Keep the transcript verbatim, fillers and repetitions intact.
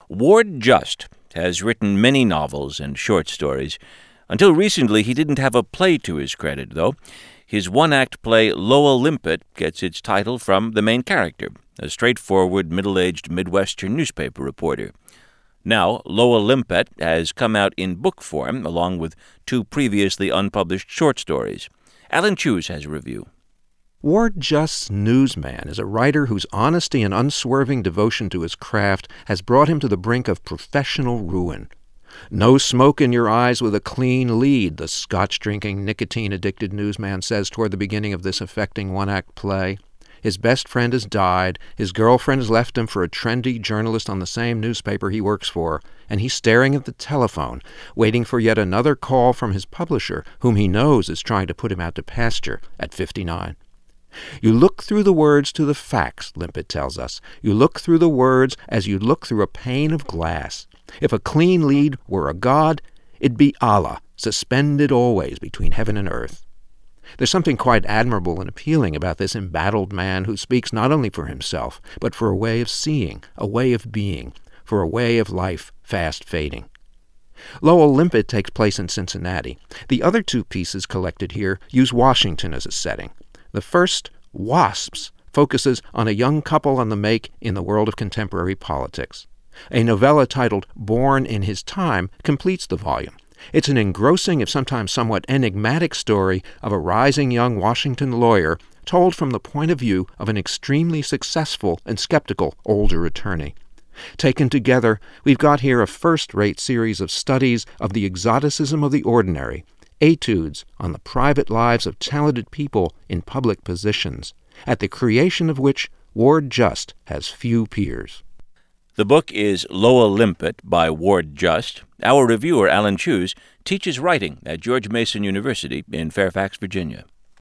Ward Just has written many novels and short stories. Until recently, he didn't have a play to his credit, though. His one-act play Lowell Limpet gets its title from the main character, a straightforward, middle-aged Midwestern newspaper reporter. Now, Lowell Limpet has come out in book form, along with two previously unpublished short stories. Alan Cheuse has a review. Ward Just's newsman is a writer whose honesty and unswerving devotion to his craft has brought him to the brink of professional ruin. No smoke in your eyes with a clean lead, the Scotch-drinking, nicotine-addicted newsman says toward the beginning of this affecting one-act play. His best friend has died, his girlfriend has left him for a trendy journalist on the same newspaper he works for, and he's staring at the telephone, waiting for yet another call from his publisher, whom he knows is trying to put him out to pasture at fifty-nine. You look through the words to the facts, Limpet tells us. You look through the words as you'd look through a pane of glass. If a clean lead were a god, it'd be Allah, suspended always between heaven and earth. There's something quite admirable and appealing about this embattled man who speaks not only for himself, but for a way of seeing, a way of being, for a way of life fast fading. Lowell Limpet takes place in Cincinnati. The other two pieces collected here use Washington as a setting. The first, Wasps, focuses on a young couple on the make in the world of contemporary politics. A novella titled Born in His Time completes the volume. It's an engrossing, if sometimes somewhat enigmatic story of a rising young Washington lawyer told from the point of view of an extremely successful and skeptical older attorney. Taken together, we've got here a first-rate series of studies of the exoticism of the ordinary, etudes on the private lives of talented people in public positions, at the creation of which Ward Just has few peers. The book is Lowell Limpet by Ward Just. Our reviewer, Alan Cheuse, teaches writing at George Mason University in Fairfax, Virginia.